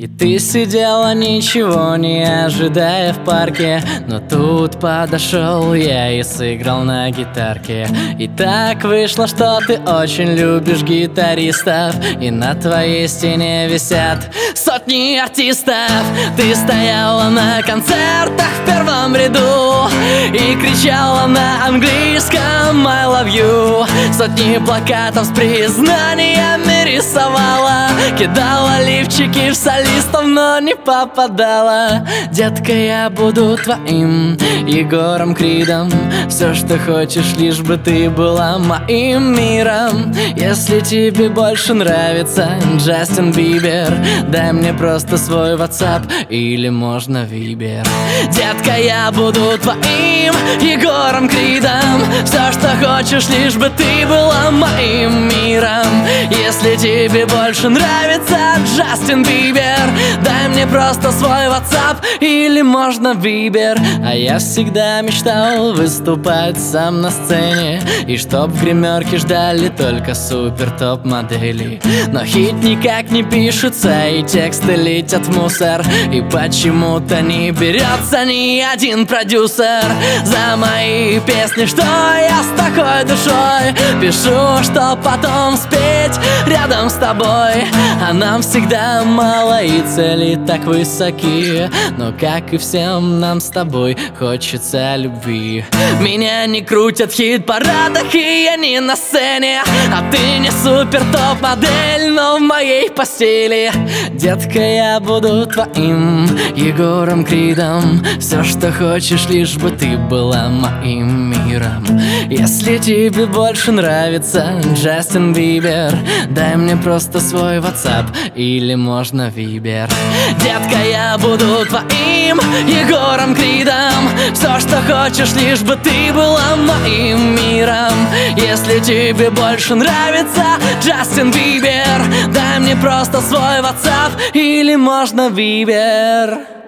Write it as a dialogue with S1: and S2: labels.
S1: И ты сидела, ничего не ожидая в парке, но тут подошел я и сыграл на гитарке. И так вышло, что ты очень любишь гитаристов, и на твоей стене висят сотни артистов. Ты стояла на концертах в первом ряду и кричала на английском I love you. Сотни плакатов с признаниями рисовала, кидала лифчики в солистов, но не попадала. Детка, я буду твоим Егором Кридом. Все, что хочешь, лишь бы ты была моим миром. Если тебе больше нравится Джастин Бибер, дай мне просто свой WhatsApp или можно Вибер. Детка, я буду твоим Егором Кридом. Все, что хочешь, лишь бы ты была моим миром. Если тебе больше нравится Джастин Бибер, дай мне просто свой WhatsApp или можно Вибер. А я всегда мечтал выступать сам на сцене, и чтоб в гримерке ждали только супер топ модели. Но хит никак не пишется, и тексты летят в мусор, и почему-то не берется ни один продюсер за мои песни, что я с такой душой пишу, что потом спеть рядом с тобой. А нам всегда мало, и цели так высоки, но как и всем нам с тобой хочется любви. Меня не крутят в хит-парадах, и я не на сцене, а ты не супер топ-модель, но в моей постели. Детка, я буду твоим Егором Кридом. Все, что хочешь, лишь бы ты была моим миром. Если тебе больше нравится Джастин Бибер, дай мне просто свой WhatsApp или можно Вибер. Детка, я буду твоим Егором Кридом. Все, что хочешь, лишь бы ты была моим миром. Если тебе больше нравится Джастин Бибер, дай мне просто свой WhatsApp или можно Вибер.